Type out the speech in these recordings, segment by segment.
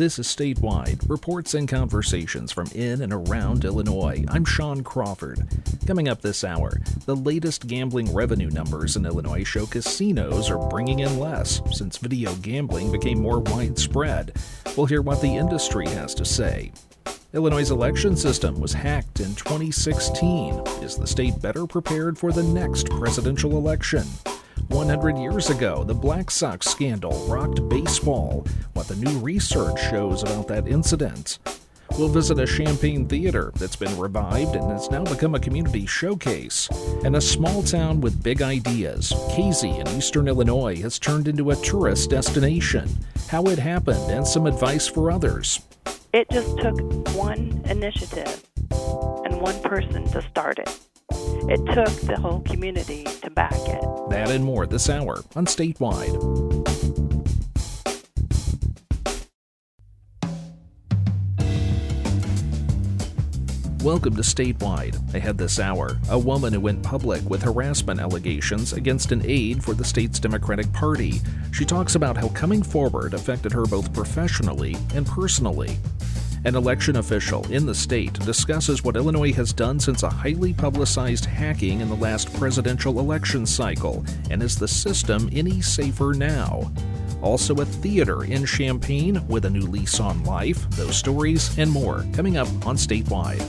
This is Statewide, reports and conversations from in and around Illinois. I'm Sean Crawford. Coming up this hour, the latest gambling revenue numbers in Illinois show casinos are bringing in less since video gambling became more widespread. We'll hear what the industry has to say. Illinois' election system was hacked in 2016. Is the state better prepared for the next presidential election? 100 years ago, the Black Sox scandal rocked baseball. What the new research shows about that incident. We'll visit a Champaign theater that's been revived and has now become a community showcase. And a small town with big ideas, Casey in eastern Illinois, has turned into a tourist destination. How it happened and some advice for others. It just took one initiative and one person to start it. It took the whole community to back it. That and more this hour on Statewide. Welcome to Statewide. Ahead this hour, a woman who went public with harassment allegations against an aide for the state's Democratic Party. She talks about how coming forward affected her both professionally and personally. An election official in the state discusses what Illinois has done since a highly publicized hacking in the last presidential election cycle, and is the system any safer now? Also a theater in Champaign with a new lease on life. Those stories and more coming up on Statewide.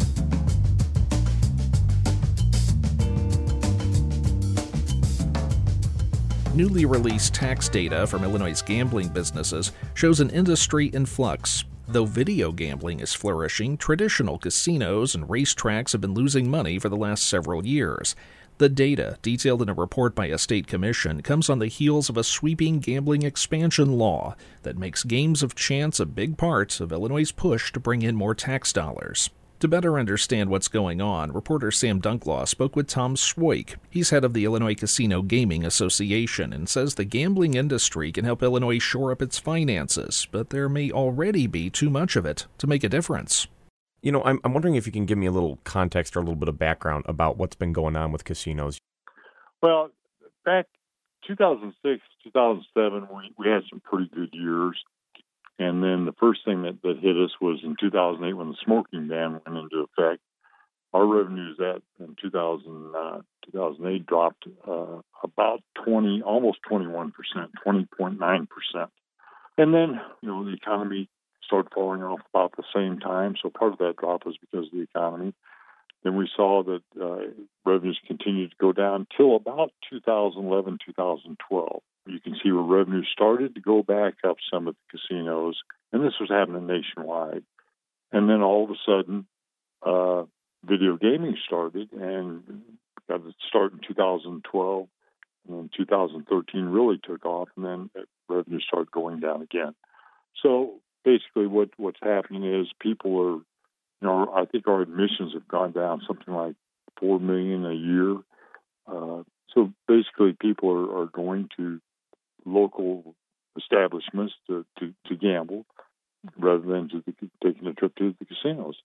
Newly released tax data from Illinois' gambling businesses shows an industry in flux. Though video gambling is flourishing, traditional casinos and racetracks have been losing money for the last several years. The data, detailed in a report by a state commission, comes on the heels of a sweeping gambling expansion law that makes games of chance a big part of Illinois' push to bring in more tax dollars. To better understand what's going on, reporter Sam Dunklaw spoke with Tom Swoik. He's head of the Illinois Casino Gaming Association and says the gambling industry can help Illinois shore up its finances, but there may already be too much of it to make a difference. You know, I'm wondering if you can give me a little context or a little bit of background about what's been going on with casinos. Well, back 2006, 2007, we had some pretty good years. And then the first thing that hit us was in 2008 when the smoking ban went into effect. Our revenues in 2008 dropped about almost 21%, 20.9%. And then, the economy started falling off about the same time. So part of that drop was because of the economy. Then we saw that revenues continued to go down till about 2011, 2012. You can see where revenue started to go back up some at the casinos, and this was happening nationwide. And then all of a sudden, video gaming started, and got its start in 2012, and then 2013 really took off, and then revenue started going down again. So basically what's happening is people are, I think our admissions have gone down something like 4 million a year. So basically people are going to local establishments to gamble rather than taking a trip to the casinos.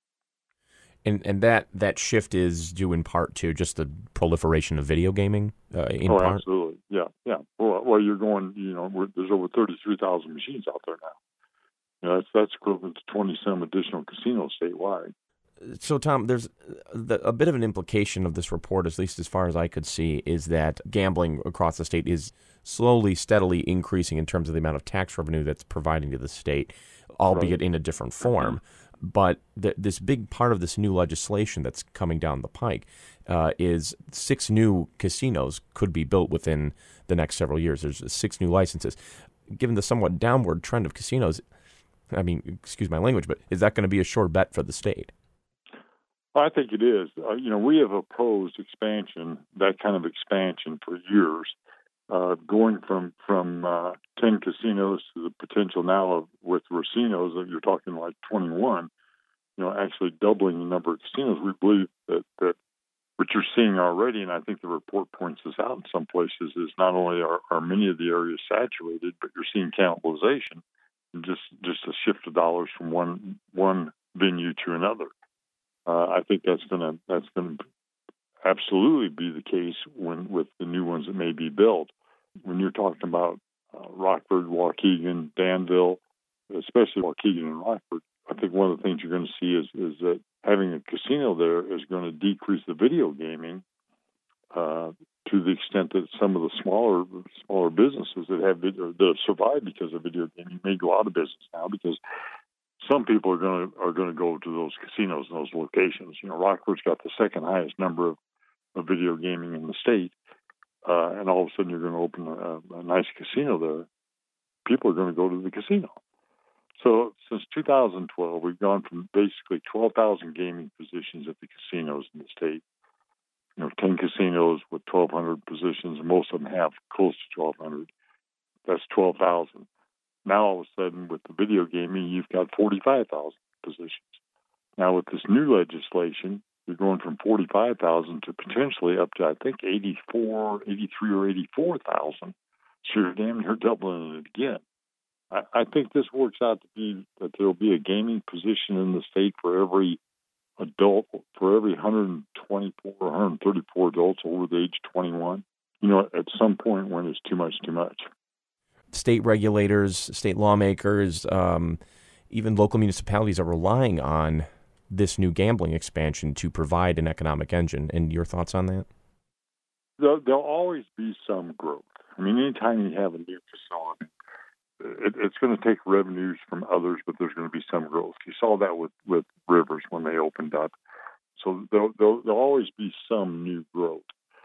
And that shift is due in part to just the proliferation of video gaming. Part? Absolutely, yeah. Well, you're going. There's over 33,000 machines out there now. That's equivalent to 20 some additional casinos statewide. So, Tom, there's a bit of an implication of this report, at least as far as I could see, is that gambling across the state is slowly, steadily increasing in terms of the amount of tax revenue that's providing to the state, albeit in a different form. But this big part of this new legislation that's coming down the pike is 6 new casinos could be built within the next several years. There's 6 new licenses. Given the somewhat downward trend of casinos, I mean, excuse my language, but is that going to be a sure bet for the state? I think it is. We have opposed that kind of expansion for years, going from 10 casinos to the potential now with racinos that you're talking like 21, actually doubling the number of casinos. We believe that what you're seeing already, and I think the report points this out in some places, is not only are many of the areas saturated, but you're seeing cannibalization, and just a shift of dollars from one venue to another. I think that's going to absolutely be the case with the new ones that may be built. When you're talking about Rockford, Waukegan, Danville, especially Waukegan and Rockford. I think one of the things you're going to see is that having a casino there is going to decrease the video gaming to the extent that some of the smaller businesses that survive because of video gaming may go out of business now, because some people are going to go to those casinos and those locations. Rockford's got the second highest number of video gaming in the state, and all of a sudden you're going to open a nice casino there. People are going to go to the casino. So since 2012, we've gone from basically 12,000 gaming positions at the casinos in the state. 10 casinos with 1,200 positions, and most of them have close to 1,200. That's 12,000. Now, all of a sudden, with the video gaming, you've got 45,000 positions. Now, with this new legislation, you're going from 45,000 to potentially up to, I think, 83 or 84,000. So you're damn near doubling it again. I think this works out to be that there will be a gaming position in the state for every adult, for every 124 or 134 adults over the age of 21. At some point when it's too much. State regulators, state lawmakers, even local municipalities are relying on this new gambling expansion to provide an economic engine. And your thoughts on that? There'll always be some growth. Anytime you have a new facility, it's going to take revenues from others, but there's going to be some growth. You saw that with Rivers when they opened up. So there'll always be some new growth.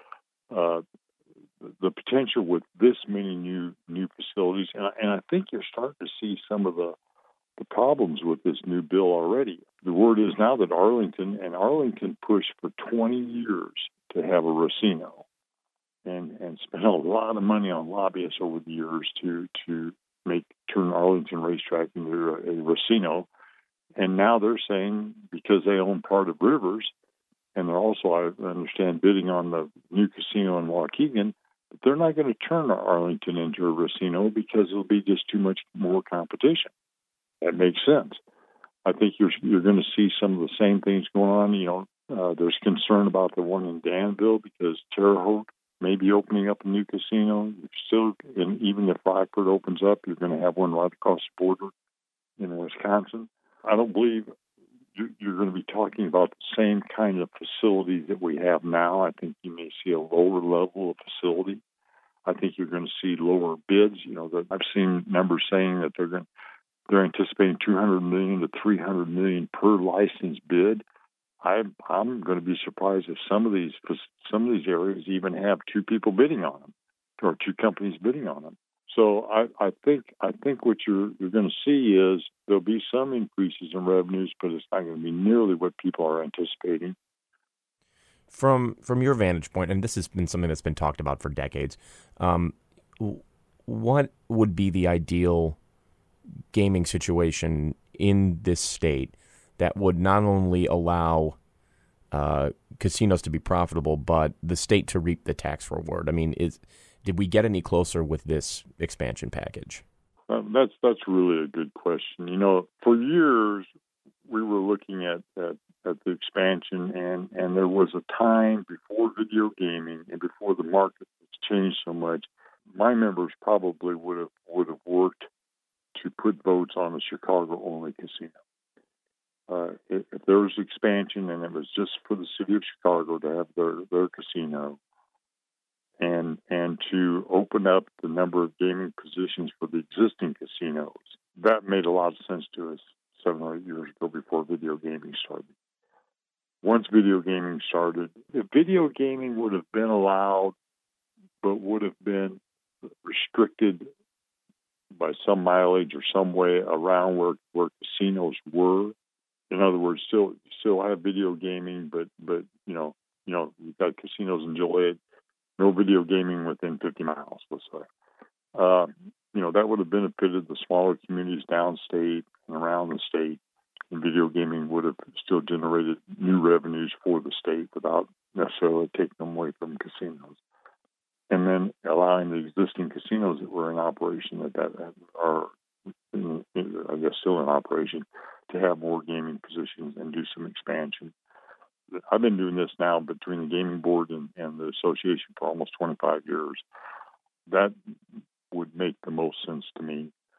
The potential with this many new facilities, and I think you're starting to see some of the problems with this new bill already. The word is now that Arlington pushed for 20 years to have a racino, and spent a lot of money on lobbyists over the years to turn Arlington Racetrack into a racino. And now they're saying, because they own part of Rivers, and they're also, I understand, bidding on the new casino in Waukegan, but they're not going to turn Arlington into a racino because it'll be just too much more competition. That makes sense. I think you're going to see some of the same things going on. There's concern about the one in Danville because Terre Haute may be opening up a new casino. And even if Rockford opens up, you're going to have one right across the border in Wisconsin. I don't believe you're going to be talking about the same kind of facilities that we have now. I think you may see a lower level of facility. I think you're going to see lower bids. I've seen numbers saying that they're anticipating $200 million to $300 million per license bid. I'm going to be surprised if some of these areas even have two people bidding on them, or two companies bidding on them. So I think what you're going to see is there'll be some increases in revenues, but it's not going to be nearly what people are anticipating. From your vantage point, and this has been something that's been talked about for decades, what would be the ideal gaming situation in this state that would not only allow casinos to be profitable, but the state to reap the tax reward? Did we get any closer with this expansion package? That's really a good question. For years we were looking at the expansion, and there was a time before video gaming and before the market has changed so much. My members probably would have worked to put votes on a Chicago-only casino. If there was expansion and it was just for the city of Chicago to have their casino, and to open up the number of gaming positions for the existing casinos, that made a lot of sense to us 7 or 8 years ago before video gaming started. Once video gaming started, if video gaming would have been allowed but would have been restricted by some mileage or some way around where casinos were. In other words, still have video gaming, but you've got casinos in Joliet, no video gaming within 50 miles, let's say. That would have benefited the smaller communities downstate and around the state, and video gaming would have still generated new revenues for the state without necessarily taking them away from casinos. And then allowing the existing casinos that were in operation that are, I guess, still in operation, to have more gaming positions and do some expansion. I've been doing this now between the Gaming Board and the association for almost 25 years. That would make the most sense to me.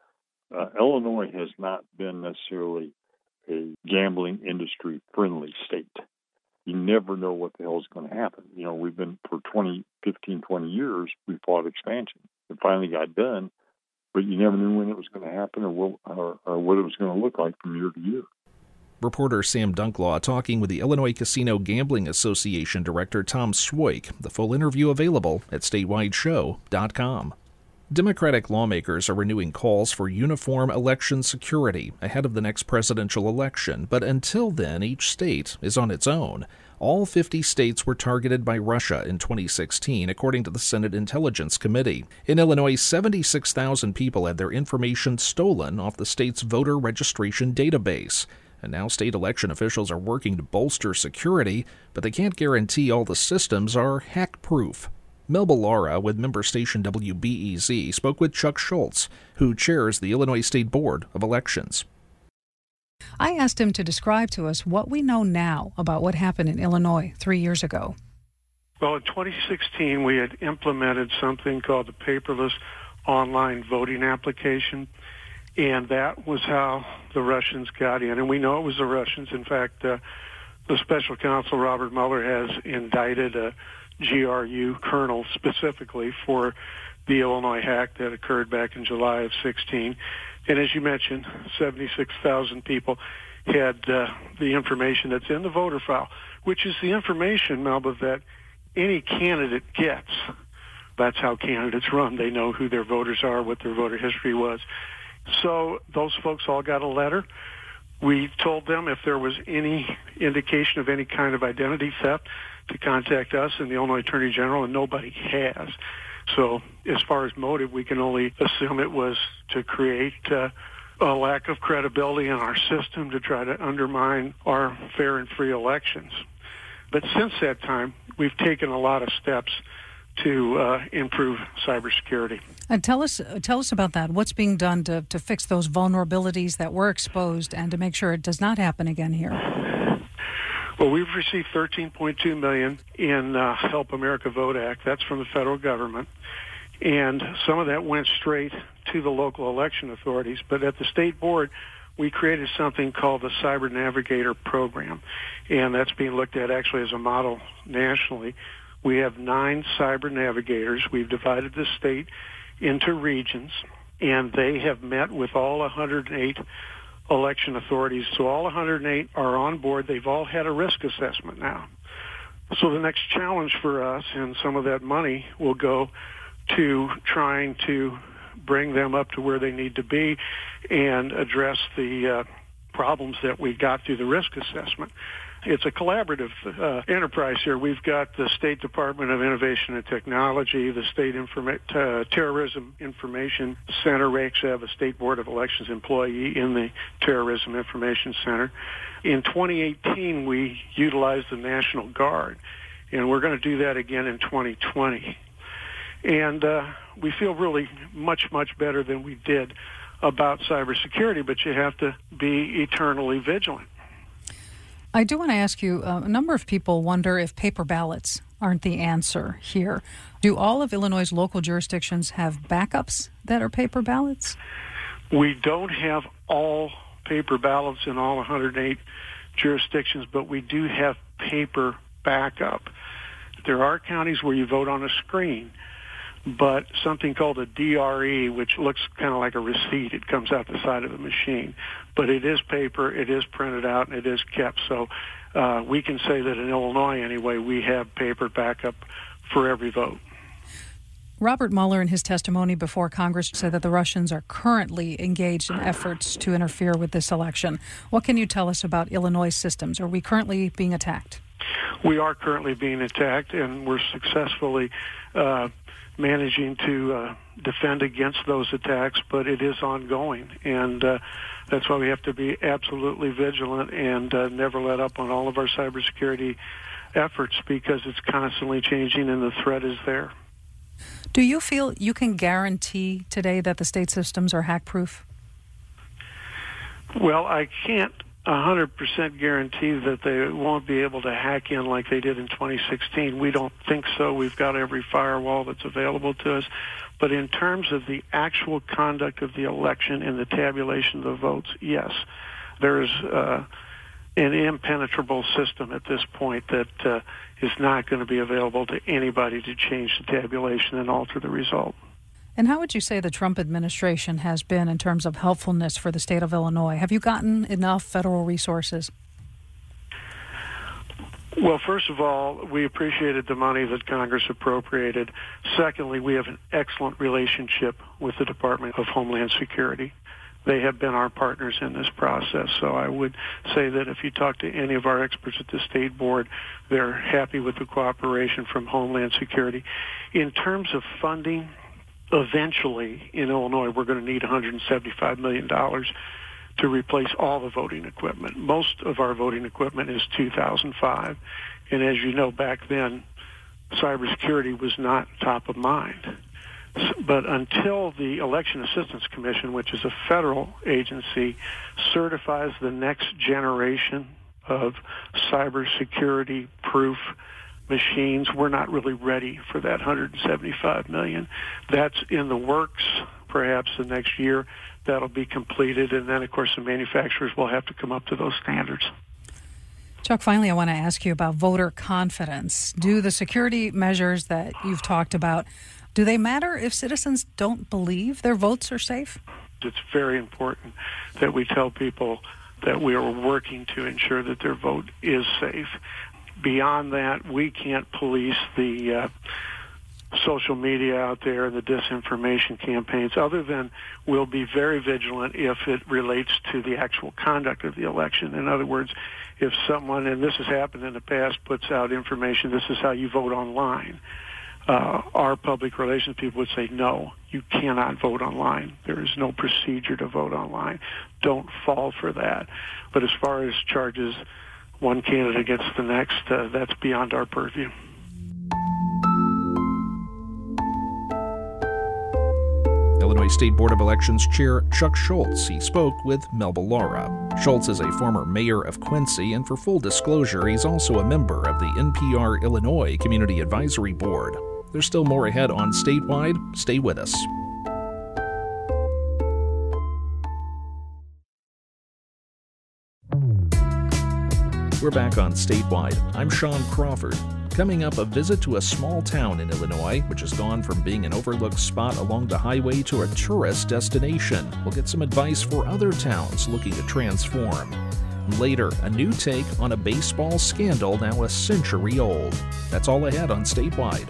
Illinois has not been necessarily a gambling industry friendly state. You never know what the hell is going to happen. We've been for 20 years, we fought expansion. It finally got done, but you never knew when it was going to happen or what it was going to look like from year to year. Reporter Sam Dunklaw talking with the Illinois Casino Gambling Association Director Tom Swoik. The full interview available at statewideshow.com. Democratic lawmakers are renewing calls for uniform election security ahead of the next presidential election, but until then, each state is on its own. All 50 states were targeted by Russia in 2016, according to the Senate Intelligence Committee. In Illinois, 76,000 people had their information stolen off the state's voter registration database. And now state election officials are working to bolster security, but they can't guarantee all the systems are hack-proof. Melba Lara with member station WBEZ spoke with Chuck Schultz, who chairs the Illinois State Board of Elections. I asked him to describe to us what we know now about what happened in Illinois 3 years ago. Well, in 2016, we had implemented something called the paperless online voting application, and that was how the Russians got in. And we know it was the Russians. In fact, the special counsel, Robert Mueller, has indicted a GRU colonel specifically for the Illinois hack that occurred back in July of 16. And as you mentioned, 76,000 people had the information that's in the voter file, which is the information, Melba, that any candidate gets. That's how candidates run. They know who their voters are, what their voter history was. So those folks all got a letter. We told them if there was any indication of any kind of identity theft to contact us and the Illinois Attorney General, and nobody has. So as far as motive, we can only assume it was to create a lack of credibility in our system to try to undermine our fair and free elections. But since that time, we've taken a lot of steps to improve cybersecurity. And tell us about that. What's being done to fix those vulnerabilities that were exposed and to make sure it does not happen again here? Well, we've received $13.2 million in Help America Vote Act. That's from the federal government. And some of that went straight to the local election authorities. But at the state board, we created something called the Cyber Navigator program. And that's being looked at actually as a model nationally. We have 9 cyber navigators. We've divided the state into regions, and they have met with all 108 election authorities. So all 108 are on board. They've all had a risk assessment now. So the next challenge for us, and some of that money will go to trying to bring them up to where they need to be and address the problems that we got through the risk assessment. It's a collaborative enterprise here. We've got the State Department of Innovation and Technology, the State Terrorism Information Center. We actually have a State Board of Elections employee in the Terrorism Information Center. In 2018, we utilized the National Guard, and we're going to do that again in 2020. And we feel really much, much better than we did about cybersecurity, but you have to be eternally vigilant. I do want to ask you, a number of people wonder if paper ballots aren't the answer here. Do all of Illinois' local jurisdictions have backups that are paper ballots? We don't have all paper ballots in all 108 jurisdictions, but we do have paper backup. There are counties where you vote on a screen, but something called a DRE, which looks kind of like a receipt. It comes out the side of the machine. But it is paper, it is printed out, and it is kept. So we can say that in Illinois, anyway, we have paper backup for every vote. Robert Mueller, in his testimony before Congress, said that the Russians are currently engaged in efforts to interfere with this election. What can you tell us about Illinois' systems? Are we currently being attacked? We are currently being attacked, and we're successfully managing to defend against those attacks, but it is ongoing, and that's why we have to be absolutely vigilant and never let up on all of our cybersecurity efforts, because it's constantly changing and the threat is there. Do you feel you can guarantee today that the state systems are hack-proof? Well, I can't 100% guarantee that they won't be able to hack in like they did in 2016. We don't think so. We've got every firewall that's available to us. But in terms of the actual conduct of the election and the tabulation of the votes, yes, there's an impenetrable system at this point that is not going to be available to anybody to change the tabulation and alter the result. And how would you say the Trump administration has been in terms of helpfulness for the state of Illinois? Have you gotten enough federal resources? Well, first of all, we appreciated the money that Congress appropriated. Secondly, we have an excellent relationship with the Department of Homeland Security. They have been our partners in this process. So I would say that if you talk to any of our experts at the State Board, they're happy with the cooperation from Homeland Security. In terms of funding, eventually in Illinois, we're going to need $175 million to replace all the voting equipment. Most of our voting equipment is 2005. And as you know, back then, cybersecurity was not top of mind. But until the Election Assistance Commission, which is a federal agency, certifies the next generation of cybersecurity-proof machines, we're not really ready for that $175 million. That's in the works. Perhaps the next year that'll be completed, and then, of course, the manufacturers will have to come up to those standards. Chuck, finally, I want to ask you about voter confidence. Do the security measures that you've talked about, do they matter if citizens don't believe their votes are safe? It's very important that we tell people that we are working to ensure that their vote is safe. Beyond that, we can't police the social media out there and the disinformation campaigns, other than we'll be very vigilant if it relates to the actual conduct of the election. In other words, if someone, and this has happened in the past, puts out information, this is how you vote online, our public relations people would say, no, you cannot vote online. There is no procedure to vote online. Don't fall for that. But as far as charges, one candidate against the next, that's beyond our purview. Illinois State Board of Elections Chair Chuck Schultz. He spoke with Melba Laura. Schultz is a former mayor of Quincy, and for full disclosure, he's also a member of the NPR Illinois Community Advisory Board. There's still more ahead on Statewide. Stay with us. We're back on Statewide. I'm Sean Crawford. Coming up, a visit to a small town in Illinois, which has gone from being an overlooked spot along the highway to a tourist destination. We'll get some advice for other towns looking to transform. Later, a new take on a baseball scandal now a century old. That's all ahead on Statewide.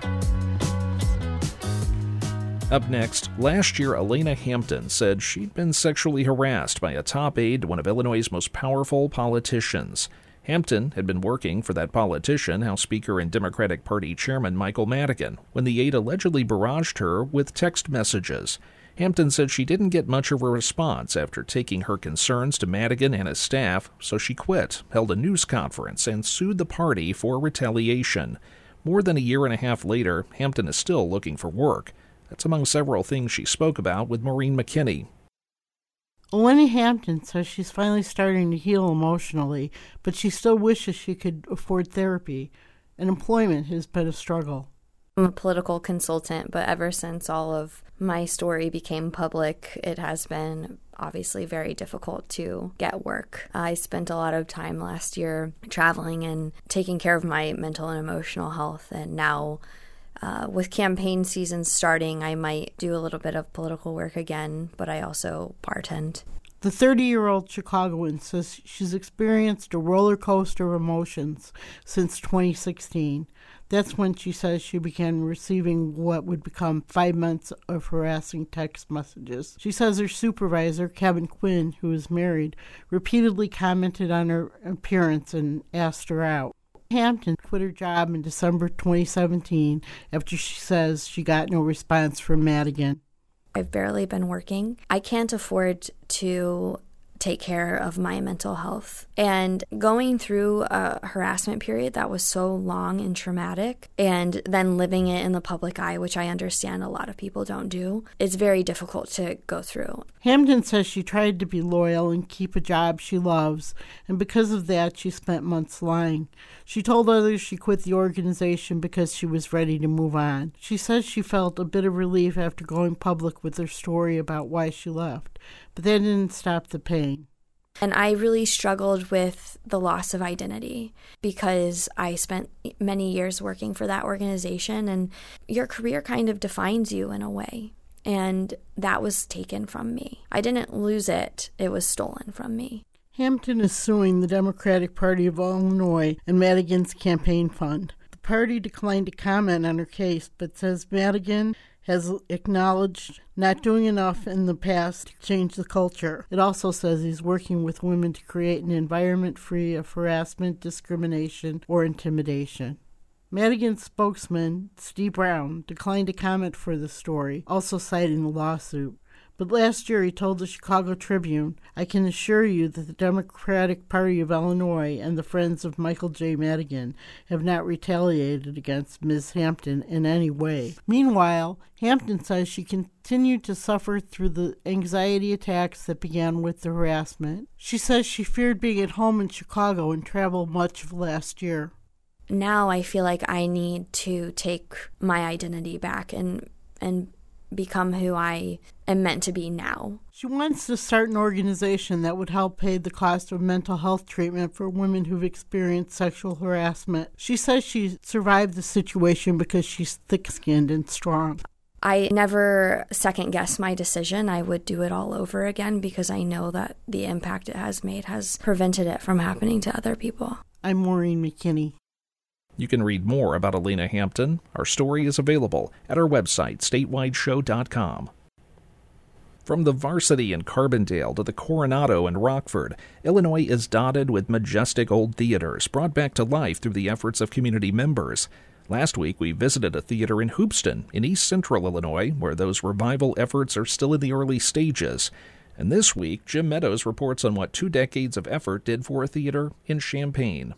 Up next, last year Elena Hampton said she'd been sexually harassed by a top aide to one of Illinois' most powerful politicians. Hampton had been working for that politician, House Speaker and Democratic Party Chairman Michael Madigan, when the aide allegedly barraged her with text messages. Hampton said she didn't get much of a response after taking her concerns to Madigan and his staff, so she quit, held a news conference, and sued the party for retaliation. More than a year and a half later, Hampton is still looking for work. That's among several things she spoke about with Maureen McKinney. Elena Hampton says she's finally starting to heal emotionally, but she still wishes she could afford therapy, and employment has been a struggle. I'm a political consultant, but ever since all of my story became public, it has been obviously very difficult to get work. I spent a lot of time last year traveling and taking care of my mental and emotional health, and now with campaign season starting, I might do a little bit of political work again, but I also bartend. The 30-year-old Chicagoan says she's experienced a roller coaster of emotions since 2016. That's when she says she began receiving what would become 5 months of harassing text messages. She says her supervisor, Kevin Quinn, who is married, repeatedly commented on her appearance and asked her out. Hampton quit her job in December 2017 after she says she got no response from Madigan. I've barely been working. I can't afford to take care of my mental health. And going through a harassment period that was so long and traumatic, and then living it in the public eye, which I understand a lot of people don't do, it's very difficult to go through. Hampton says she tried to be loyal and keep a job she loves, and because of that, she spent months lying. She told others she quit the organization because she was ready to move on. She says she felt a bit of relief after going public with her story about why she left, but that didn't stop the pain. And I really struggled with the loss of identity because I spent many years working for that organization, and your career kind of defines you in a way. And that was taken from me. I didn't lose it. It was stolen from me. Hampton is suing the Democratic Party of Illinois and Madigan's campaign fund. The party declined to comment on her case, but says Madigan has acknowledged not doing enough in the past to change the culture. It also says he's working with women to create an environment free of harassment, discrimination, or intimidation. Madigan's spokesman, Steve Brown, declined to comment for the story, also citing the lawsuit. But last year he told the Chicago Tribune, "I can assure you that the Democratic Party of Illinois and the Friends of Michael J. Madigan have not retaliated against Ms. Hampton in any way." Meanwhile, Hampton says she continued to suffer through the anxiety attacks that began with the harassment. She says she feared being at home in Chicago and traveled much of last year. Now I feel like I need to take my identity back and become who I am meant to be now. She wants to start an organization that would help pay the cost of mental health treatment for women who've experienced sexual harassment. She says she survived the situation because she's thick-skinned and strong. I never second-guess my decision. I would do it all over again because I know that the impact it has made has prevented it from happening to other people. I'm Maureen McKinney. You can read more about Elena Hampton. Our story is available at our website, statewideshow.com. From the Varsity in Carbondale to the Coronado in Rockford, Illinois is dotted with majestic old theaters brought back to life through the efforts of community members. Last week, we visited a theater in Hoopeston in East Central Illinois, where those revival efforts are still in the early stages. And this week, Jim Meadows reports on what 2 decades of effort did for a theater in Champaign.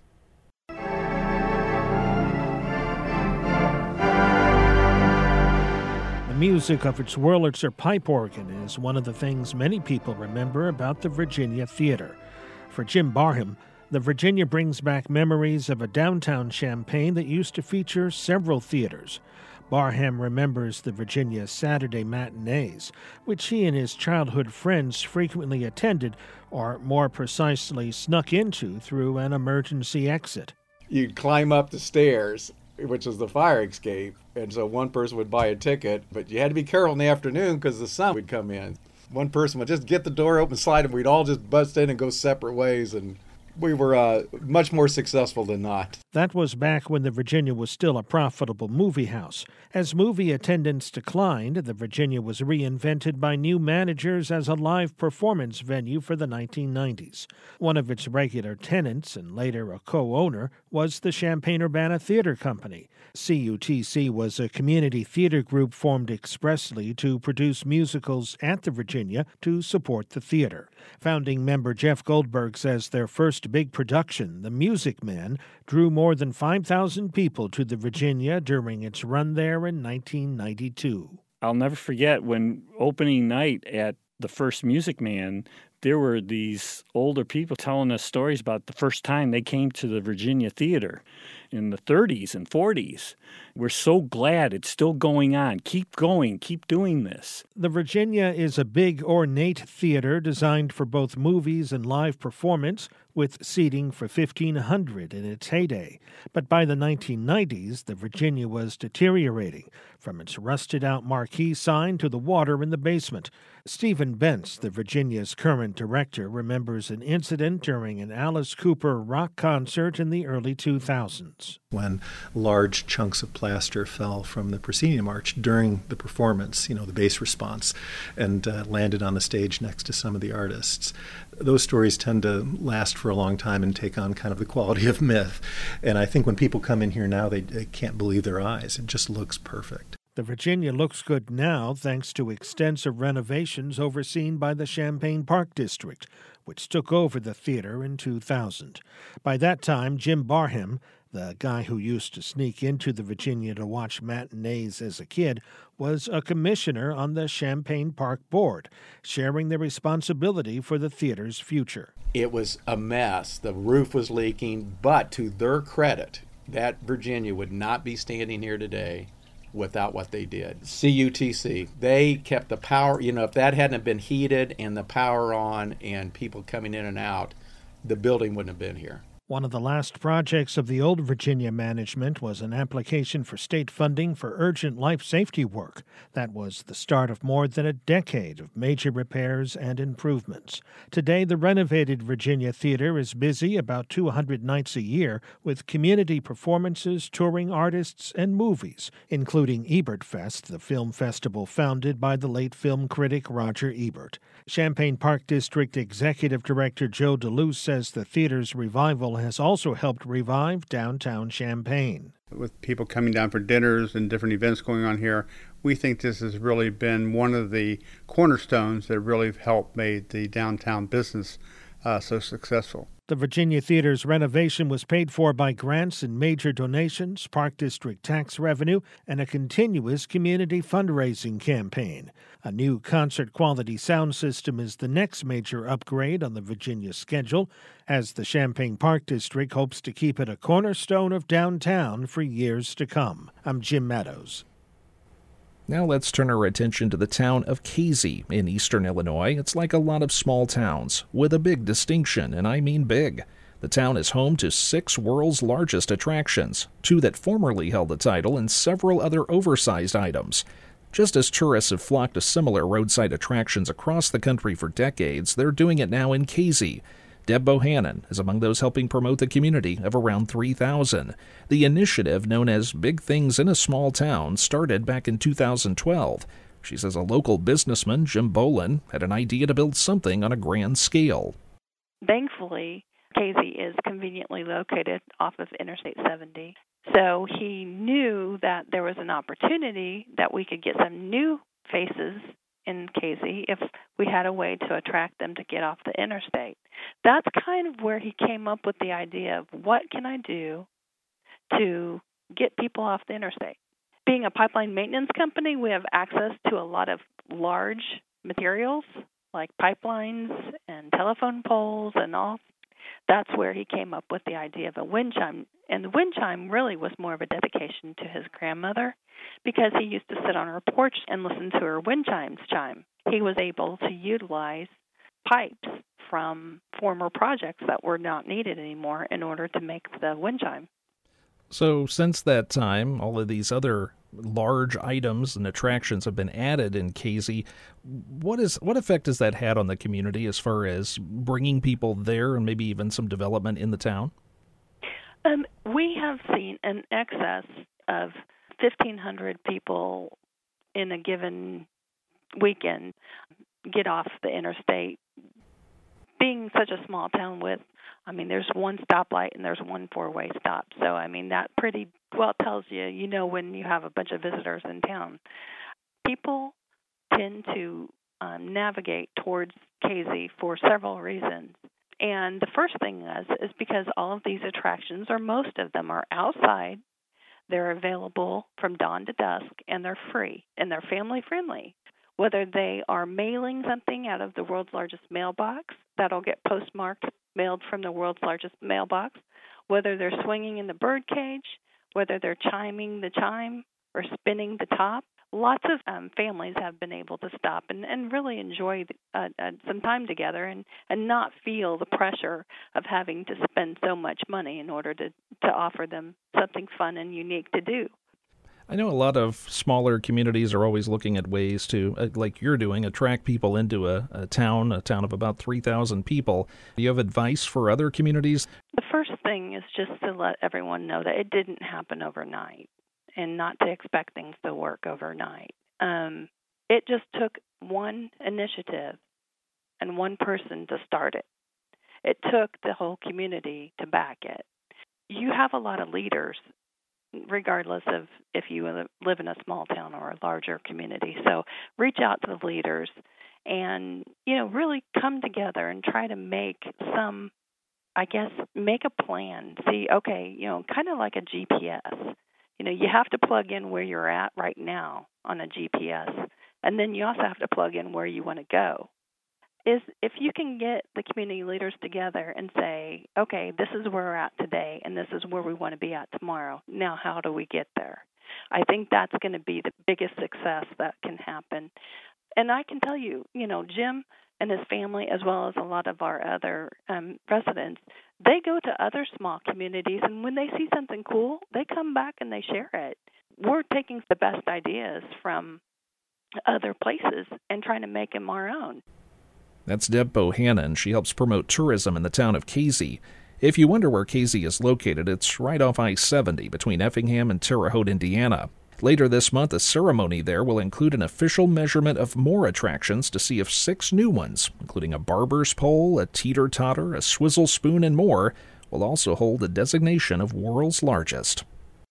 The music of its Wurlitzer pipe organ is one of the things many people remember about the Virginia Theater. For Jim Barham, the Virginia brings back memories of a downtown Champaign that used to feature several theaters. Barham remembers the Virginia Saturday matinees, which he and his childhood friends frequently attended, or more precisely snuck into through an emergency exit. You'd climb up the stairs, which is the fire escape, and so one person would buy a ticket, but you had to be careful in the afternoon because the sun would come in. One person would just get the door open, slide, and we'd all just bust in and go separate ways, and we were much more successful than not. That was back when the Virginia was still a profitable movie house. As movie attendance declined, the Virginia was reinvented by new managers as a live performance venue for the 1990s. One of its regular tenants, and later a co-owner, was the Champaign-Urbana Theater Company. CUTC was a community theater group formed expressly to produce musicals at the Virginia to support the theater. Founding member Jeff Goldberg says their first big production, The Music Man, drew more than 5,000 people to the Virginia during its run there in 1992. I'll never forget when opening night at the first Music Man, there were these older people telling us stories about the first time they came to the Virginia Theater in the 30s and 40s. We're so glad it's still going on. Keep going. Keep doing this. The Virginia is a big, ornate theater designed for both movies and live performance, with seating for 1,500 in its heyday. But by the 1990s, the Virginia was deteriorating, from its rusted-out marquee sign to the water in the basement. Stephen Bentz, the Virginia's current director, remembers an incident during an Alice Cooper rock concert in the early 2000s. When large chunks of plaster fell from the proscenium arch during the performance, the bass response, and landed on the stage next to some of the artists. Those stories tend to last for a long time and take on kind of the quality of myth. And I think when people come in here now, they can't believe their eyes. It just looks perfect. The Virginia looks good now thanks to extensive renovations overseen by the Champaign Park District, which took over the theater in 2000. By that time, Jim Barham, the guy who used to sneak into the Virginia to watch matinees as a kid, was a commissioner on the Champaign Park board, sharing the responsibility for the theater's future. It was a mess. The roof was leaking, but to their credit, that Virginia would not be standing here today without what they did. CUTC, they kept the power. If that hadn't been heated and the power on and people coming in and out, the building wouldn't have been here. One of the last projects of the old Virginia management was an application for state funding for urgent life safety work. That was the start of more than a decade of major repairs and improvements. Today, the renovated Virginia Theater is busy about 200 nights a year with community performances, touring artists, and movies, including Ebert Fest, the film festival founded by the late film critic Roger Ebert. Champaign Park District Executive Director Joe DeLuce says the theater's revival has also helped revive downtown Champaign. With people coming down for dinners and different events going on here, we think this has really been one of the cornerstones that really helped make the downtown business so successful. The Virginia Theater's renovation was paid for by grants and major donations, Park District tax revenue, and a continuous community fundraising campaign. A new concert-quality sound system is the next major upgrade on the Virginia schedule, as the Champaign Park District hopes to keep it a cornerstone of downtown for years to come. I'm Jim Meadows. Now let's turn our attention to the town of Casey in eastern Illinois. It's like a lot of small towns, with a big distinction, and I mean big. The town is home to 6 world's largest attractions, 2 that formerly held the title, and several other oversized items. Just as tourists have flocked to similar roadside attractions across the country for decades, they're doing it now in Casey. Deb Bohannon is among those helping promote the community of around 3,000. The initiative, known as Big Things in a Small Town, started back in 2012. She says a local businessman, Jim Bolin, had an idea to build something on a grand scale. Thankfully, Casey is conveniently located off of Interstate 70. So he knew that there was an opportunity that we could get some new faces in Casey if we had a way to attract them to get off the interstate. That's kind of where he came up with the idea of what can I do to get people off the interstate. Being a pipeline maintenance company, we have access to a lot of large materials like pipelines and telephone poles and all. That's where he came up with the idea of a wind chime. And the wind chime really was more of a dedication to his grandmother because he used to sit on her porch and listen to her wind chimes chime. He was able to utilize pipes from former projects that were not needed anymore in order to make the wind chime. So since that time, all of these other large items and attractions have been added in Casey. What effect has that had on the community as far as bringing people there and maybe even some development in the town? We have seen an excess of 1,500 people in a given weekend get off the interstate. Being such a small town there's one stoplight and there's one 4-way stop. So, that pretty well tells you, when you have a bunch of visitors in town. People tend to navigate towards Casey for several reasons. And the first thing is because all of these attractions, or most of them, are outside. They're available from dawn to dusk, and they're free, and they're family-friendly. Whether they are mailing something out of the world's largest mailbox, that'll get postmarked, mailed from the world's largest mailbox, whether they're swinging in the birdcage, whether they're chiming the chime or spinning the top. Lots of families have been able to stop and really enjoy some time together and not feel the pressure of having to spend so much money in order to offer them something fun and unique to do. I know a lot of smaller communities are always looking at ways to, like you're doing, attract people into a town of about 3,000 people. Do you have advice for other communities? The first thing is just to let everyone know that it didn't happen overnight and not to expect things to work overnight. It just took one initiative and one person to start it. It took the whole community to back it. You have a lot of leaders, regardless of if you live in a small town or a larger community. So reach out to the leaders and, really come together and try to make make a plan. See, okay, kind of like a GPS. You have to plug in where you're at right now on a GPS, and then you also have to plug in where you want to go. If you can get the community leaders together and say, okay, this is where we're at today, and this is where we want to be at tomorrow. Now, how do we get there? I think that's going to be the biggest success that can happen. And I can tell you, Jim and his family, as well as a lot of our other residents, they go to other small communities, and when they see something cool, they come back and they share it. We're taking the best ideas from other places and trying to make them our own. That's Deb Bohannon. She helps promote tourism in the town of Casey. If you wonder where Casey is located, it's right off I-70 between Effingham and Terre Haute, Indiana. Later this month, a ceremony there will include an official measurement of more attractions to see if 6 new ones, including a barber's pole, a teeter-totter, a swizzle spoon, and more, will also hold the designation of world's largest.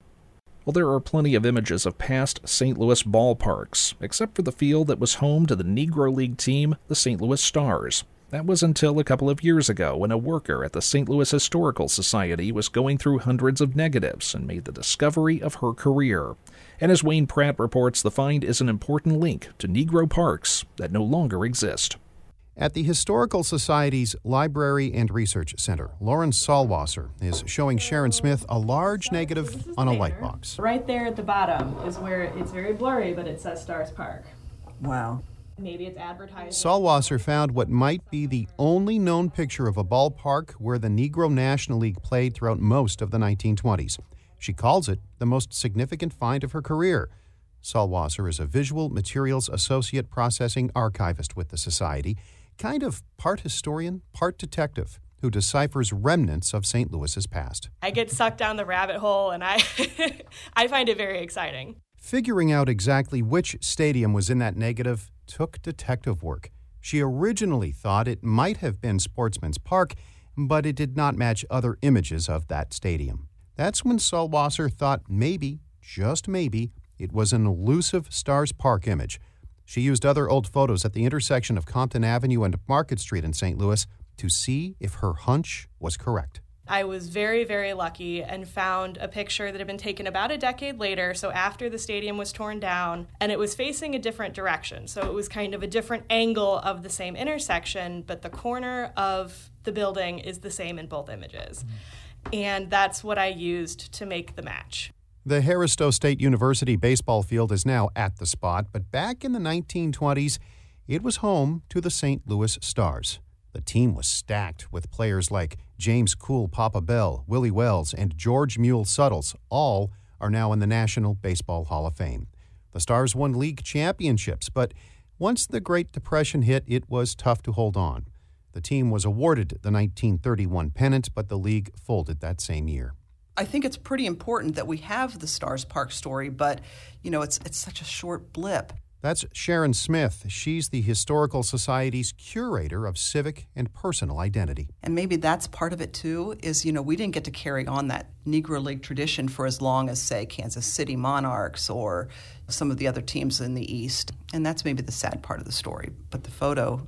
Well, there are plenty of images of past St. Louis ballparks, except for the field that was home to the Negro League team, the St. Louis Stars. That was until a couple of years ago when a worker at the St. Louis Historical Society was going through hundreds of negatives and made the discovery of her career. And as Wayne Pratt reports, the find is an important link to Negro parks that no longer exist. At the Historical Society's Library and Research Center, Lauren Solwasser is showing Sharon Smith a large negative on a light box. Right there at the bottom is where it's very blurry, but it says Stars Park. Wow. Maybe it's advertising. Solwasser found what might be the only known picture of a ballpark where the Negro National League played throughout most of the 1920s. She calls it the most significant find of her career. Solwasser is a visual materials associate processing archivist with the Society, kind of part historian, part detective, who deciphers remnants of St. Louis's past. I get sucked down the rabbit hole, and I find it very exciting. Figuring out exactly which stadium was in that negative took detective work. She originally thought it might have been Sportsman's Park, but it did not match other images of that stadium. That's when Solwasser thought maybe, just maybe, it was an elusive Stars Park image. She used other old photos at the intersection of Compton Avenue and Market Street in St. Louis to see if her hunch was correct. I was very, very lucky and found a picture that had been taken about a decade later, so after the stadium was torn down, and it was facing a different direction. So it was kind of a different angle of the same intersection, but the corner of the building is the same in both images. And that's what I used to make the match. The Haristo State University baseball field is now at the spot, but back in the 1920s, it was home to the St. Louis Stars. The team was stacked with players like James Cool Papa Bell, Willie Wells, and George Mule Suttles. All are now in the National Baseball Hall of Fame. The Stars won league championships, but once the Great Depression hit, it was tough to hold on. The team was awarded the 1931 pennant, but the league folded that same year. I think it's pretty important that we have the Stars Park story, but, it's such a short blip. That's Sharon Smith. She's the Historical Society's curator of civic and personal identity. And maybe that's part of it, too, is, we didn't get to carry on that Negro League tradition for as long as, say, Kansas City Monarchs or some of the other teams in the East. And that's maybe the sad part of the story. But the photo,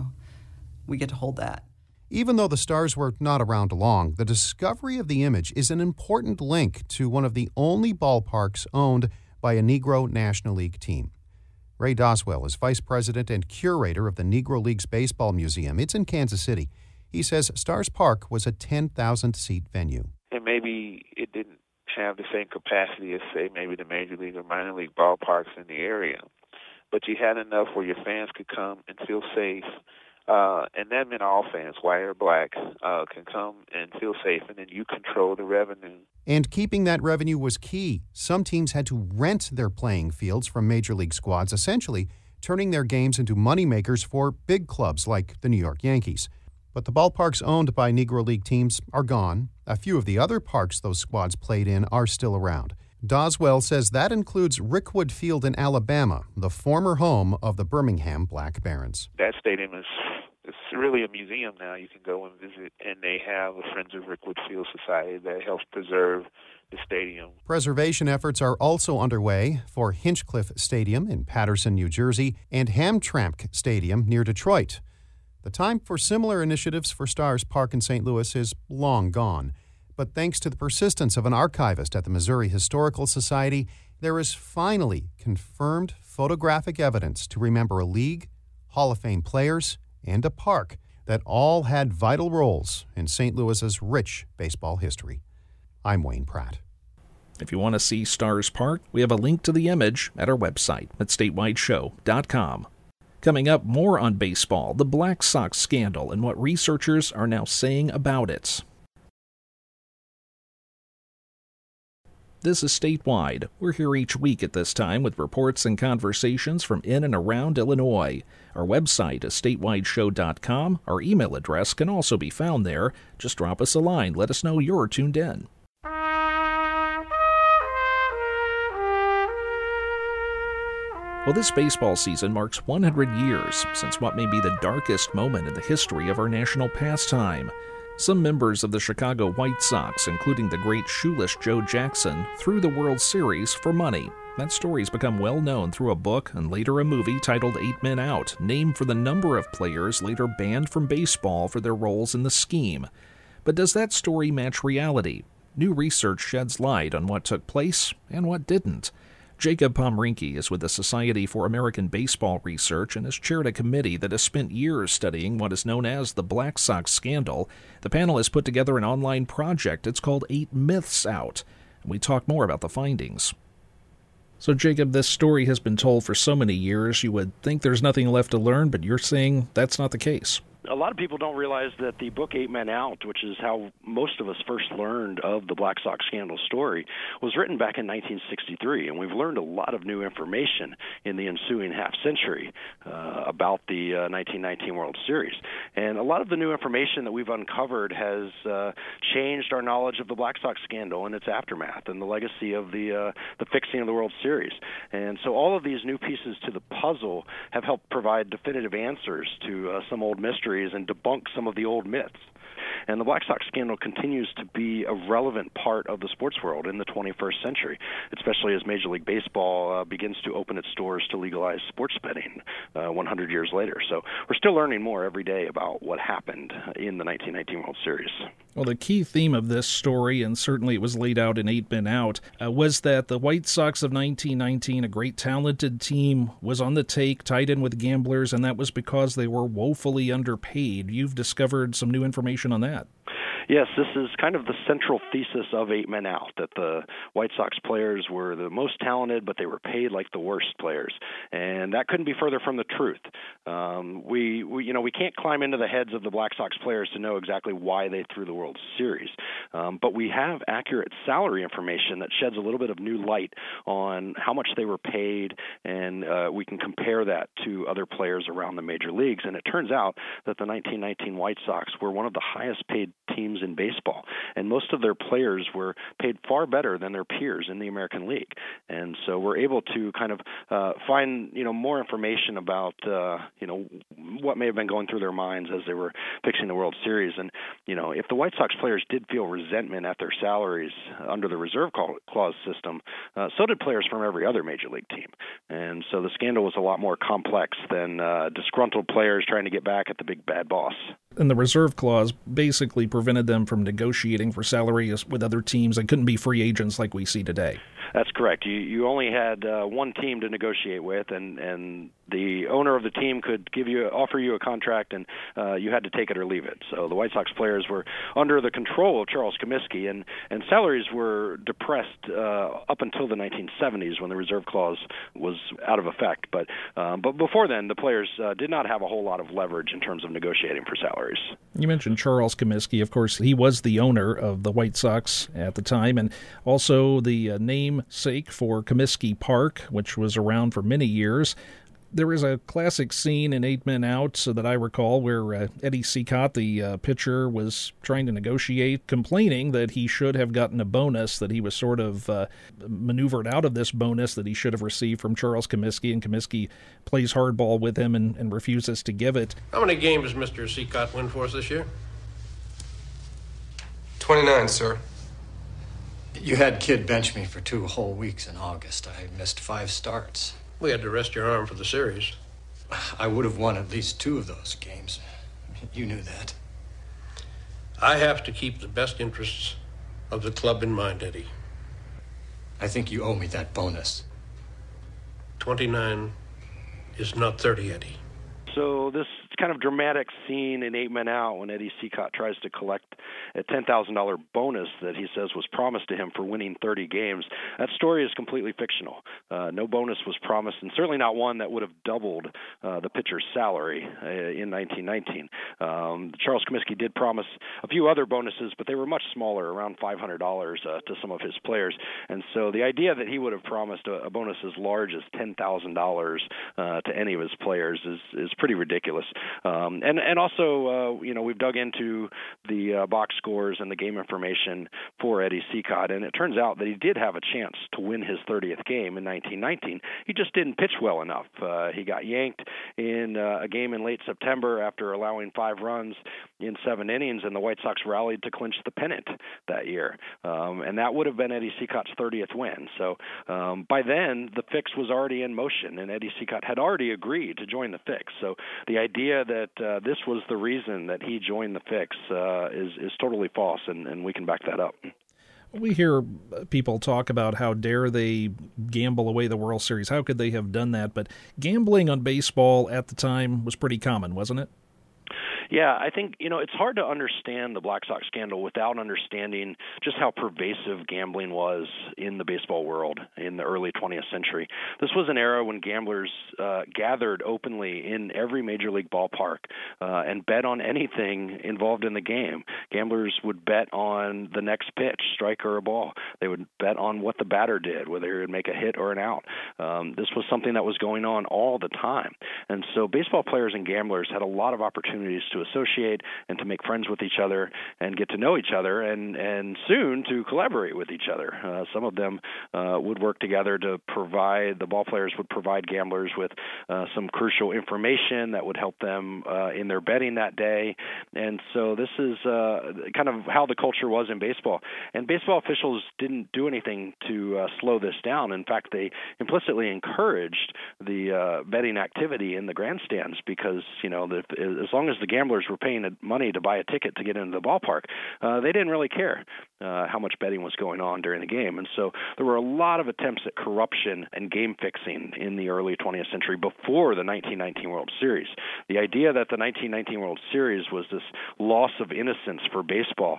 we get to hold that. Even though the Stars were not around long, the discovery of the image is an important link to one of the only ballparks owned by a Negro National League team. Ray Doswell is vice president and curator of the Negro League's Baseball Museum. It's in Kansas City. He says Stars Park was a 10,000-seat venue. And maybe it didn't have the same capacity as, say, maybe the Major League or minor league ballparks in the area. But you had enough where your fans could come and feel safe. And that meant all fans, white or black, can come and feel safe, and then you control the revenue. And keeping that revenue was key. Some teams had to rent their playing fields from Major League squads, essentially turning their games into moneymakers for big clubs like the New York Yankees. But the ballparks owned by Negro League teams are gone. A few of the other parks those squads played in are still around. Doswell says that includes Rickwood Field in Alabama, the former home of the Birmingham Black Barons. That stadium is really a museum now. You can go and visit, and they have a Friends of Rick Whitfield Society that helps preserve the stadium. Preservation efforts are also underway for Hinchcliffe Stadium in Paterson, New Jersey, and Hamtramck Stadium near Detroit. The time for similar initiatives for Stars Park in St. Louis is long gone. But thanks to the persistence of an archivist at the Missouri Historical Society, there is finally confirmed photographic evidence to remember a league, Hall of Fame players, and a park that all had vital roles in St. Louis's rich baseball history. I'm Wayne Pratt. If you want to see Stars Park, we have a link to the image at our website at statewideshow.com. Coming up, more on baseball, the Black Sox scandal, and what researchers are now saying about it. This is Statewide. We're here each week at this time with reports and conversations from in and around Illinois. Our website is statewideshow.com. Our email address can also be found there. Just drop us a line. Let us know you're tuned in. Well, this baseball season marks 100 years since what may be the darkest moment in the history of our national pastime. Some members of the Chicago White Sox, including the great shoeless Joe Jackson, threw the World Series for money. That story's become well known through a book and later a movie titled 8 Men Out, named for the number of players later banned from baseball for their roles in the scheme. But does that story match reality? New research sheds light on what took place and what didn't. Jacob Pomrinke is with the Society for American Baseball Research and has chaired a committee that has spent years studying what is known as the Black Sox scandal. The panel has put together an online project. It's called 8 Myths Out. And we talk more about the findings. So, Jacob, this story has been told for so many years, you would think there's nothing left to learn, but you're saying that's not the case. A lot of people don't realize that the book 8 Men Out, which is how most of us first learned of the Black Sox scandal story, was written back in 1963, and we've learned a lot of new information in the ensuing half-century about the 1919 World Series. And a lot of the new information that we've uncovered has changed our knowledge of the Black Sox scandal and its aftermath and the legacy of the fixing of the World Series. And so all of these new pieces to the puzzle have helped provide definitive answers to some old mysteries and debunk some of the old myths. And the Black Sox scandal continues to be a relevant part of the sports world in the 21st century, especially as Major League Baseball begins to open its doors to legalize sports betting 100 years later. So we're still learning more every day about what happened in the 1919 World Series. Well, the key theme of this story, and certainly it was laid out in 8 Men Out, was that the White Sox of 1919, a great talented team, was on the take, tied in with gamblers, and that was because they were woefully underpaid. You've discovered some new information on that. Yes, this is kind of the central thesis of 8 Men Out, that the White Sox players were the most talented, but they were paid like the worst players. And that couldn't be further from the truth. We can't climb into the heads of the Black Sox players to know exactly why they threw the World Series. But we have accurate salary information that sheds a little bit of new light on how much they were paid, and we can compare that to other players around the major leagues. And it turns out that the 1919 White Sox were one of the highest paid teams in baseball, and most of their players were paid far better than their peers in the American League. And so we're able to kind of find more information about what may have been going through their minds as they were fixing the World Series. And if the White Sox players did feel resentment at their salaries under the reserve clause system, so did players from every other major league team. And so the scandal was a lot more complex than disgruntled players trying to get back at the big bad boss. And the reserve clause basically prevented them from negotiating for salaries with other teams and couldn't be free agents like we see today. That's correct. You only had one team to negotiate with, and the owner of the team could offer you a contract, and you had to take it or leave it. So the White Sox players were under the control of Charles Comiskey, and salaries were depressed up until the 1970s when the reserve clause was out of effect. But before then, the players did not have a whole lot of leverage in terms of negotiating for salaries. You mentioned Charles Comiskey. Of course, he was the owner of the White Sox at the time, and also the namesake for Comiskey Park, which was around for many years. There is a classic scene in 8 Men Out that I recall where Eddie Cicotte, the pitcher, was trying to negotiate, complaining that he should have gotten a bonus, that he was sort of maneuvered out of this bonus that he should have received from Charles Comiskey, and Comiskey plays hardball with him and refuses to give it. How many games does Mr. Cicotte win for us this year? 29, sir. You had Kid bench me for 2 whole weeks in August. I missed 5 starts. We had to rest your arm for the series. I would have won at least 2 of those games. You knew that. I have to keep the best interests of the club in mind, Eddie. I think you owe me that bonus. 29 is not 30, Eddie. So this kind of dramatic scene in 8 Men Out when Eddie Cicotte tries to collect a $10,000 bonus that he says was promised to him for winning 30 games, that story is completely fictional. No bonus was promised, and certainly not one that would have doubled the pitcher's salary in 1919. Charles Comiskey did promise a few other bonuses, but they were much smaller, around $500 to some of his players. And so the idea that he would have promised a bonus as large as $10,000 to any of his players is pretty ridiculous. And also, we've dug into the box scores and the game information for Eddie Cicotte, and it turns out that he did have a chance to win his 30th game in 1919. He just didn't pitch well enough. He got yanked in a game in late September after allowing 5 runs in 7 innings, and the White Sox rallied to clinch the pennant that year. And that would have been Eddie Cicotte's 30th win. So by then, the fix was already in motion, and Eddie Cicotte had already agreed to join the fix. So the idea that this was the reason that he joined the fix is totally false, and we can back that up. We hear people talk about how dare they gamble away the World Series. How could they have done that? But gambling on baseball at the time was pretty common, wasn't it? Yeah, I think, it's hard to understand the Black Sox scandal without understanding just how pervasive gambling was in the baseball world in the early 20th century. This was an era when gamblers gathered openly in every major league ballpark and bet on anything involved in the game. Gamblers would bet on the next pitch, strike or a ball. They would bet on what the batter did, whether he would make a hit or an out. This was something that was going on all the time. And so baseball players and gamblers had a lot of opportunities to associate and to make friends with each other and get to know each other and soon to collaborate with each other. Some of them would work together to provide, the ball players would provide gamblers with some crucial information that would help them in their betting that day. And so this is kind of how the culture was in baseball. And baseball officials didn't do anything to slow this down. In fact, they implicitly encouraged the betting activity in the grandstands because, as long as the gamblers were paying money to buy a ticket to get into the ballpark, they didn't really care how much betting was going on during the game. And so there were a lot of attempts at corruption and game fixing in the early 20th century before the 1919 World Series. The idea that the 1919 World Series was this loss of innocence for baseball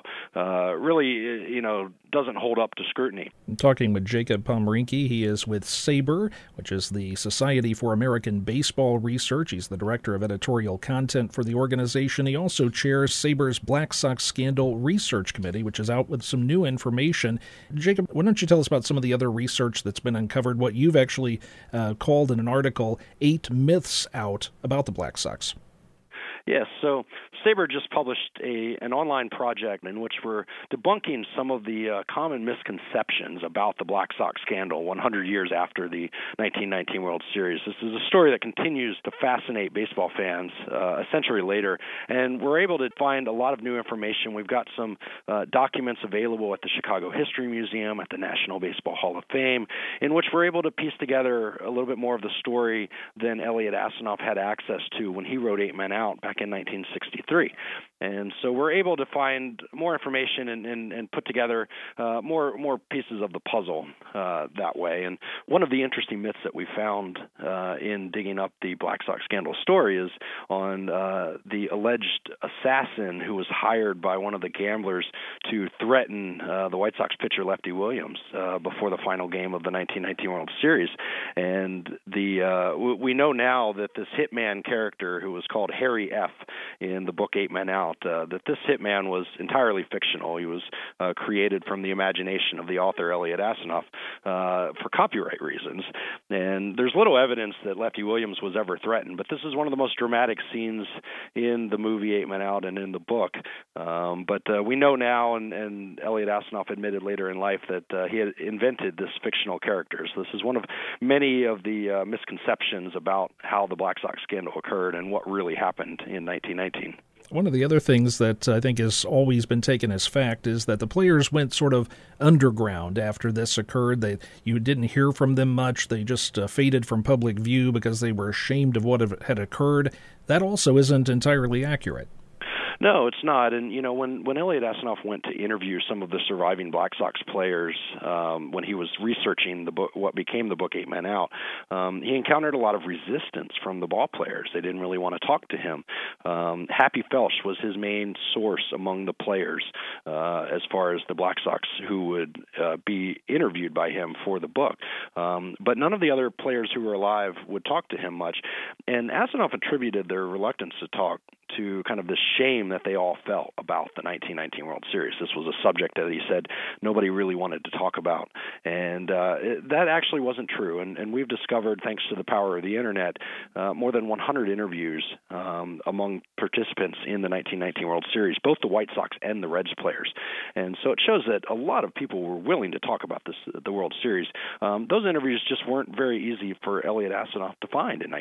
really, doesn't hold up to scrutiny. I'm talking with Jacob Pomerinke. He is with SABR, which is the Society for American Baseball Research. He's the director of editorial content for the organization. He also chairs SABR's Black Sox Scandal Research Committee, which is out with some new information. Jacob, why don't you tell us about some of the other research that's been uncovered, what you've actually called in an article, 8 Myths Out about the Black Sox? Yes, so SABR just published an online project in which we're debunking some of the common misconceptions about the Black Sox scandal 100 years after the 1919 World Series. This is a story that continues to fascinate baseball fans a century later, and we're able to find a lot of new information. We've got some documents available at the Chicago History Museum, at the National Baseball Hall of Fame, in which we're able to piece together a little bit more of the story than Elliot Asanoff had access to when he wrote 8 Men Out back in 1963. And so we're able to find more information and put together more pieces of the puzzle that way. And one of the interesting myths that we found in digging up the Black Sox scandal story is on the alleged assassin who was hired by one of the gamblers to threaten the White Sox pitcher Lefty Williams before the final game of the 1919 World Series. And we know now that this hitman character who was called Harry F. in the book 8 Men Out out that this hitman was entirely fictional. He was created from the imagination of the author Elliot Asanoff for copyright reasons. And there's little evidence that Lefty Williams was ever threatened, but this is one of the most dramatic scenes in the movie 8 Men Out and in the book. But we know now, and Elliot Asanoff admitted later in life, that he had invented this fictional character. So this is one of many of the misconceptions about how the Black Sox scandal occurred and what really happened in 1919. One of the other things that I think has always been taken as fact is that the players went sort of underground after this occurred. You didn't hear from them much. They just faded from public view because they were ashamed of what had occurred. That also isn't entirely accurate. No, it's not. And, when Elliot Asanoff went to interview some of the surviving Black Sox players when he was researching the book, what became the book 8 Men Out, he encountered a lot of resistance from the ball players. They didn't really want to talk to him. Happy Felsch was his main source among the players as far as the Black Sox who would be interviewed by him for the book. But none of the other players who were alive would talk to him much. And Asanoff attributed their reluctance to talk to kind of the shame that they all felt about the 1919 World Series. This was a subject that he said nobody really wanted to talk about. And that actually wasn't true. And we've discovered, thanks to the power of the Internet, more than 100 interviews among participants in the 1919 World Series, both the White Sox and the Reds players. And so it shows that a lot of people were willing to talk about the World Series. Those interviews just weren't very easy for Elliot Asanoff to find in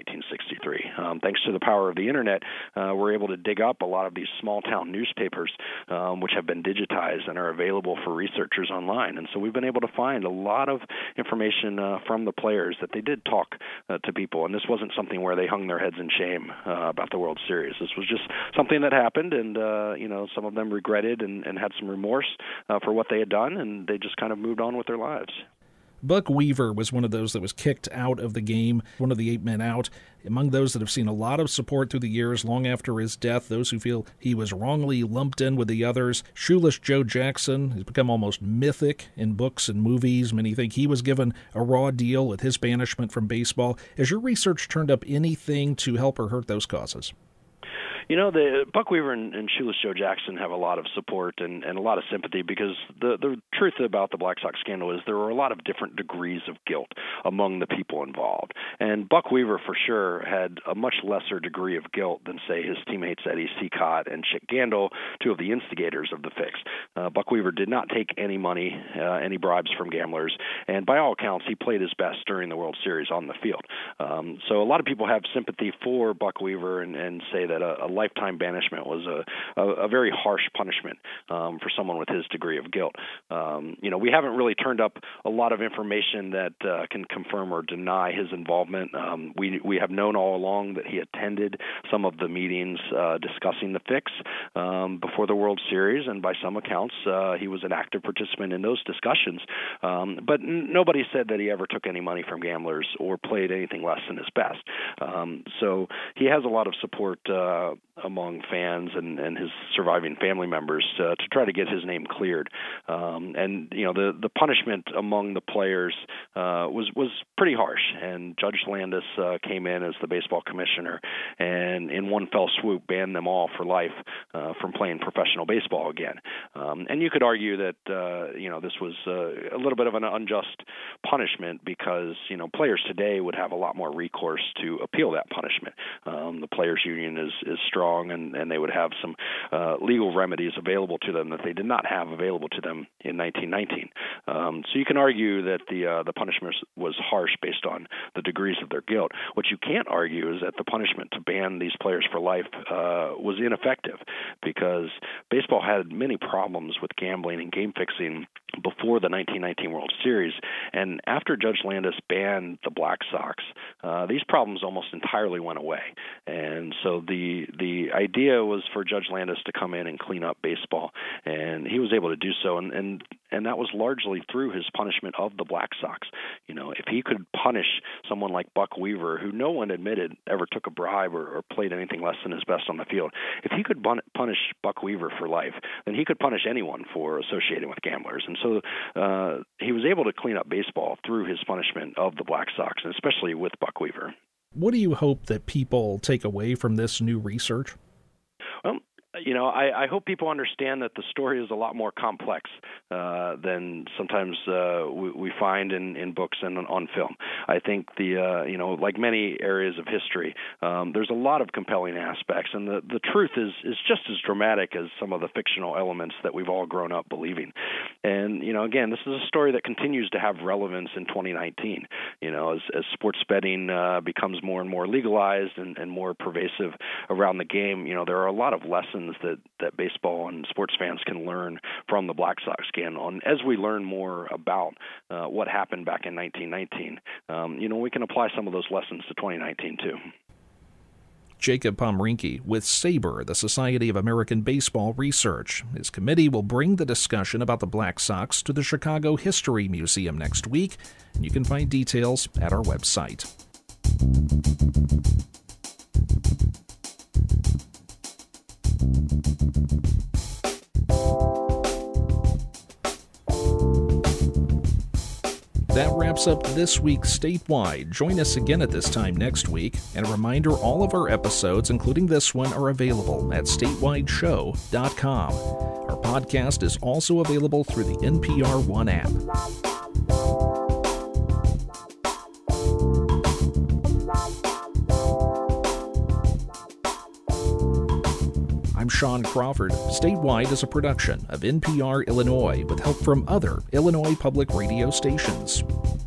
1963. Thanks to the power of the Internet, we're able to dig up a lot of these small-town newspapers, which have been digitized and are available for researchers online. And so we've been able to find a lot of information from the players that they did talk to people. And this wasn't something where they hung their heads in shame about the World Series. This was just something that happened, and some of them regretted and had some remorse for what they had done, and they just kind of moved on with their lives. Buck Weaver was one of those that was kicked out of the game, one of the 8 Men Out. Among those that have seen a lot of support through the years, long after his death, those who feel he was wrongly lumped in with the others. Shoeless Joe Jackson has become almost mythic in books and movies. Many think he was given a raw deal with his banishment from baseball. Has your research turned up anything to help or hurt those causes? The Buck Weaver and Shoeless Joe Jackson have a lot of support and a lot of sympathy because the truth about the Black Sox scandal is there were a lot of different degrees of guilt among the people involved. And Buck Weaver, for sure, had a much lesser degree of guilt than, say, his teammates Eddie Seacott and Chick Gandil, two of the instigators of the fix. Buck Weaver did not take any money, any bribes from gamblers, and by all accounts, he played his best during the World Series on the field. So a lot of people have sympathy for Buck Weaver and say that a lifetime banishment was a very harsh punishment for someone with his degree of guilt. We haven't really turned up a lot of information that can confirm or deny his involvement. We have known all along that he attended some of the meetings discussing the fix before the World Series, and by some accounts, he was an active participant in those discussions. But nobody said that he ever took any money from gamblers or played anything less than his best. So he has a lot of support among fans and his surviving family members to try to get his name cleared. The punishment among the players was pretty harsh, and Judge Landis came in as the baseball commissioner and in one fell swoop banned them all for life from playing professional baseball again. And you could argue that this was a little bit of an unjust punishment because players today would have a lot more recourse to appeal that punishment. The players union is strong, and they would have some legal remedies available to them that they did not have available to them in 1919. So you can argue that the punishment was harsh based on the degrees of their guilt. What you can't argue is that the punishment to ban these players for life was ineffective because baseball had many problems with gambling and game fixing before the 1919 World Series. And after Judge Landis banned the Black Sox, these problems almost entirely went away. And so the idea was for Judge Landis to come in and clean up baseball, and he was able to do so. And that was largely through his punishment of the Black Sox. If he could punish someone like Buck Weaver, who no one admitted ever took a bribe or played anything less than his best on the field, if he could punish Buck Weaver for life, then he could punish anyone for associating with gamblers. And so he was able to clean up baseball through his punishment of the Black Sox, and especially with Buck Weaver. What do you hope that people take away from this new research? Well, I hope people understand that the story is a lot more complex than sometimes we find in books and on film. I think like many areas of history, there's a lot of compelling aspects, and the truth is just as dramatic as some of the fictional elements that we've all grown up believing. And again, this is a story that continues to have relevance in 2019. As sports betting becomes more and more legalized and more pervasive around the game, there are a lot of lessons that baseball and sports fans can learn from the Black Sox scandal. And as we learn more about what happened back in 1919, we can apply some of those lessons to 2019 too. Jacob Pomrinke with SABR, the Society of American Baseball Research. His committee will bring the discussion about the Black Sox to the Chicago History Museum next week, and you can find details at our website. That wraps up this week's Statewide. Join us again at this time next week. And a reminder, all of our episodes, including this one, are available at statewideshow.com. Our podcast is also available through the NPR One app. I'm Sean Crawford. Statewide is a production of NPR Illinois with help from other Illinois public radio stations.